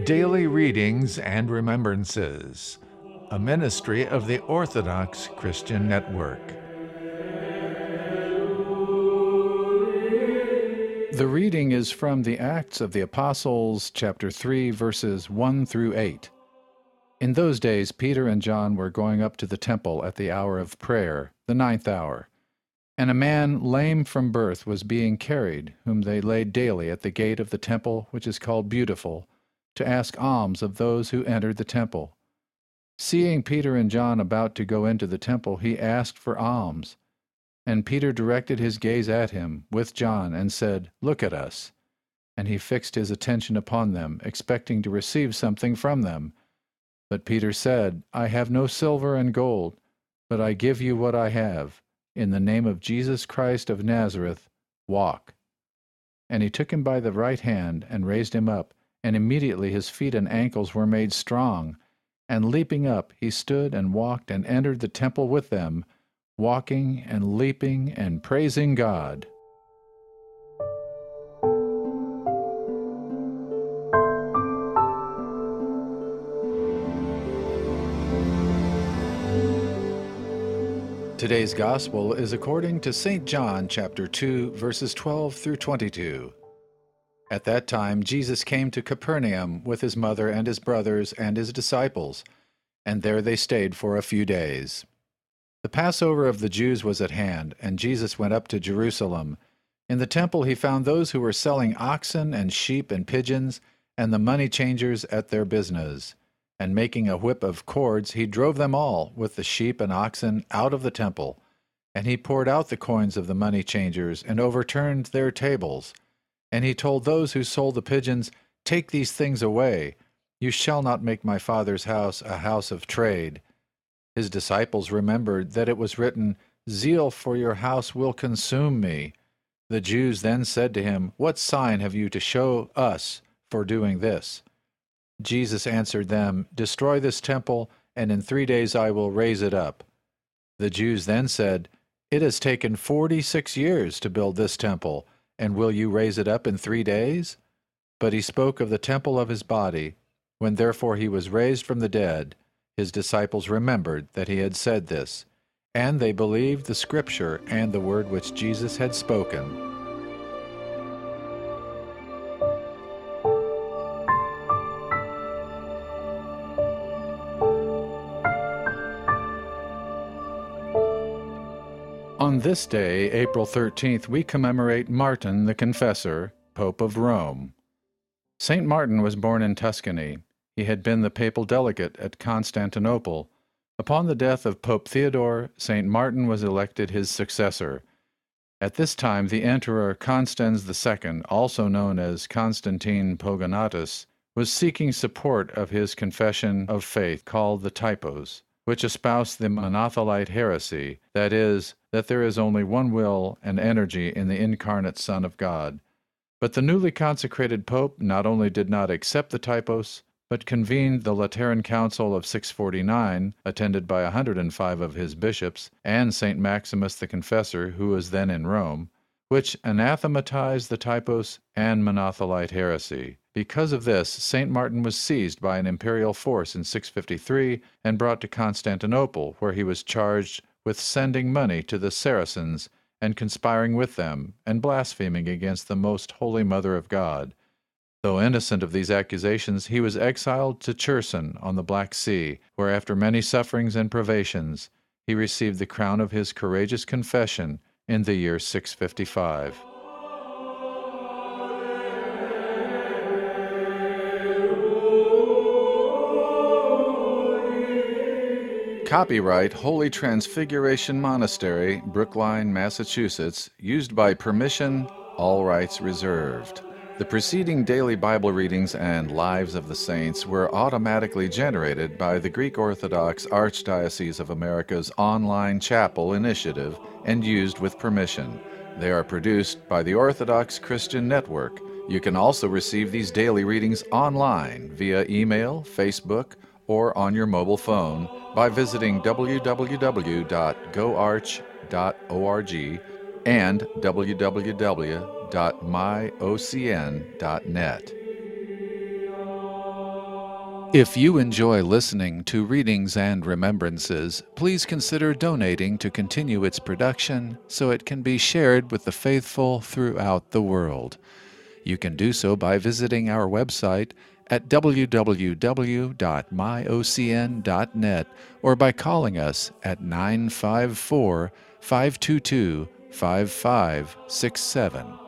Daily Readings and Remembrances, a ministry of the Orthodox Christian Network. The reading is from the Acts of the Apostles, chapter 3, verses 1 through 8. In those days, Peter and John were going up to the temple at the hour of prayer, the 9th hour. And a man lame from birth was being carried, whom they laid daily at the gate of the temple, which is called Beautiful, to ask alms of those who entered the temple. Seeing Peter and John about to go into the temple, he asked for alms. And Peter directed his gaze at him, with John, and said, "Look at us." And he fixed his attention upon them, expecting to receive something from them. But Peter said, "I have no silver and gold, but I give you what I have. In the name of Jesus Christ of Nazareth, walk." And he took him by the right hand, and raised him up, and immediately his feet and ankles were made strong. And leaping up, he stood and walked and entered the temple with them, walking and leaping and praising God. Today's Gospel is according to St. John chapter 2, verses 12 through 22. At that time Jesus came to Capernaum with his mother and his brothers and his disciples, and there they stayed for a few days. The Passover of the Jews was at hand, and Jesus went up to Jerusalem. In the temple he found those who were selling oxen and sheep and pigeons, and the money changers at their business. And making a whip of cords, he drove them all, with the sheep and oxen, out of the temple. And he poured out the coins of the money changers, and overturned their tables. And he told those who sold the pigeons, "Take these things away. You shall not make my Father's house a house of trade." His disciples remembered that it was written, "Zeal for your house will consume me." The Jews then said to him, "What sign have you to show us for doing this?" Jesus answered them, "Destroy this temple, and in 3 days I will raise it up." The Jews then said, "It has taken 46 years to build this temple, and will you raise it up in 3 days?" But he spoke of the temple of his body. When therefore he was raised from the dead, his disciples remembered that he had said this, and they believed the Scripture and the word which Jesus had spoken. On this day, April 13th, we commemorate Martin the Confessor, Pope of Rome. St. Martin was born in Tuscany. He had been the papal delegate at Constantinople. Upon the death of Pope Theodore, St. Martin was elected his successor. At this time, the Emperor Constans II, also known as Constantine Pogonatus, was seeking support of his confession of faith called the Typos, which espoused the Monothelite heresy, that is, that there is only one will and energy in the incarnate Son of God. But the newly consecrated Pope not only did not accept the Typos, but convened the Lateran Council of 649, attended by 105 of his bishops, and St. Maximus the Confessor, who was then in Rome, which anathematized the Typos and Monothelite heresy. Because of this, St. Martin was seized by an imperial force in 653 and brought to Constantinople, where he was charged with sending money to the Saracens and conspiring with them, and blaspheming against the most holy Mother of God. Though innocent of these accusations, he was exiled to Cherson on the Black Sea, where after many sufferings and privations, he received the crown of his courageous confession in the year 655. Copyright Holy Transfiguration Monastery, Brookline, Massachusetts, used by permission, all rights reserved. The preceding daily Bible readings and Lives of the Saints were automatically generated by the Greek Orthodox Archdiocese of America's online chapel initiative and used with permission. They are produced by the Orthodox Christian Network. You can also receive these daily readings online via email, Facebook, or on your mobile phone by visiting www.goarch.org and www.myocn.net. If you enjoy listening to Readings and Remembrances, please consider donating to continue its production so it can be shared with the faithful throughout the world. You can do so by visiting our website at www.myocn.net or by calling us at 954-522-5567.